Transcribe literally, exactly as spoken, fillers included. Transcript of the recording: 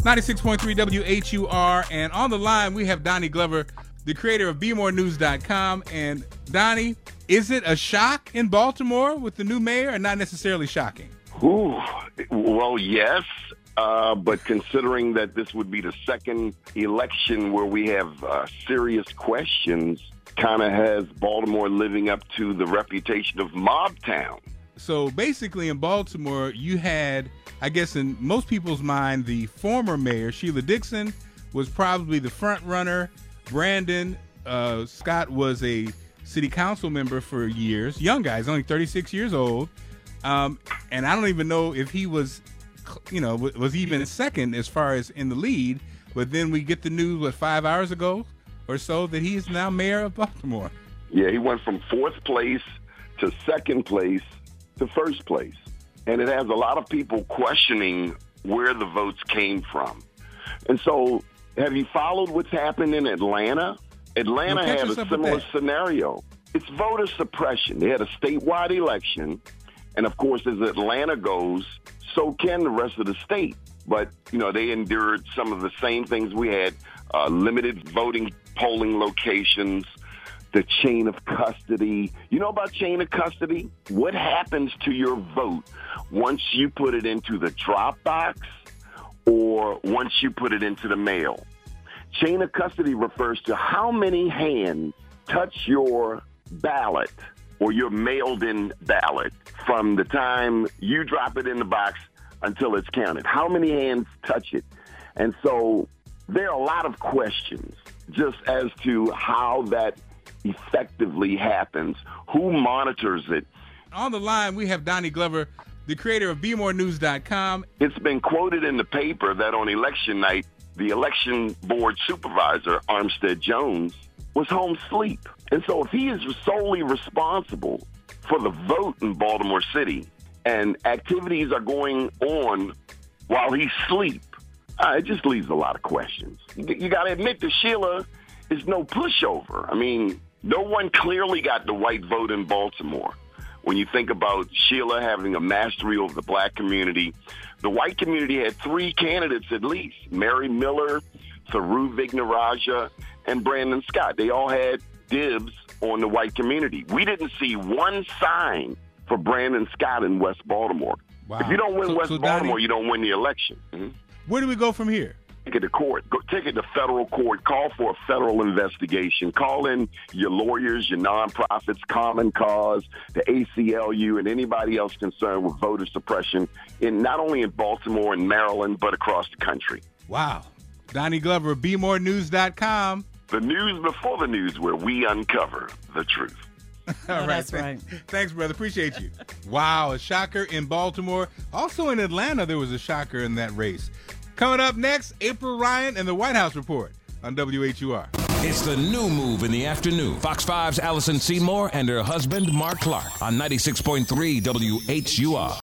ninety-six point three W H U R, and on the line we have Donnie Glover, the creator of be more news dot com. And Donnie, is it a shock in Baltimore with the new mayor, or not necessarily shocking? Ooh, well, yes, uh, but considering that this would be the second election where we have uh, serious questions, kind of has Baltimore living up to the reputation of mob town. So basically in Baltimore, you had, I guess in most people's mind, the former mayor, Sheila Dixon, was probably the front runner. Brandon uh, Scott was a city council member for years. Young guy, he's only thirty-six years old. Um, and I don't even know if he was, you know, was even second as far as in the lead. But then we get the news, what, five hours ago or so, that he is now mayor of Baltimore. Yeah, he went from fourth place to second place to first place. And it has a lot of people questioning where the votes came from. And so have you followed what's happened in Atlanta? Atlanta well, had a similar scenario. It's voter suppression. They had a statewide election. And, of course, as Atlanta goes, so can the rest of the state. But, you know, they endured some of the same things we had, uh, limited voting polling locations, the chain of custody. You know about chain of custody? What happens to your vote once you put it into the drop box or once you put it into the mail? Chain of custody refers to how many hands touch your ballot or your mailed-in ballot from the time you drop it in the box until it's counted. How many hands touch it? And so there are a lot of questions just as to how that effectively happens, who monitors it. On the line, we have Donnie Glover, the creator of be more news dot com. It's been quoted in the paper that on election night, the election board supervisor, Armstead Jones, was home asleep. And so if he is solely responsible for the vote in Baltimore City and activities are going on while he's asleep, uh, it just leaves a lot of questions. You, you got to admit that Sheila is no pushover. I mean, no one clearly got the white vote in Baltimore. When you think about Sheila having a mastery over the black community, the white community had three candidates at least, Mary Miller, Thuroo Vignarajah, and Brandon Scott. They all had dibs on the white community. We didn't see one sign for Brandon Scott in West Baltimore. Wow. If you don't win so, West so Baltimore, Donnie, you don't win the election. Mm-hmm. Where do we go from here? Take it to court. Go, take it to federal court. Call for a federal investigation. Call in your lawyers, your nonprofits, Common Cause, the A C L U, and anybody else concerned with voter suppression in not only in Baltimore and Maryland, but across the country. Wow. Donnie Glover, be more news dot com. The news before the news, where we uncover the truth. All oh, right. that's Thanks, right. Thanks, brother. Appreciate you. Wow, a shocker in Baltimore. Also in Atlanta, there was a shocker in that race. Coming up next, April Ryan and the White House Report on W H U R. It's the new move in the afternoon. Fox five's Allison Seymour and her husband, Mark Clark, on ninety-six point three W H U R.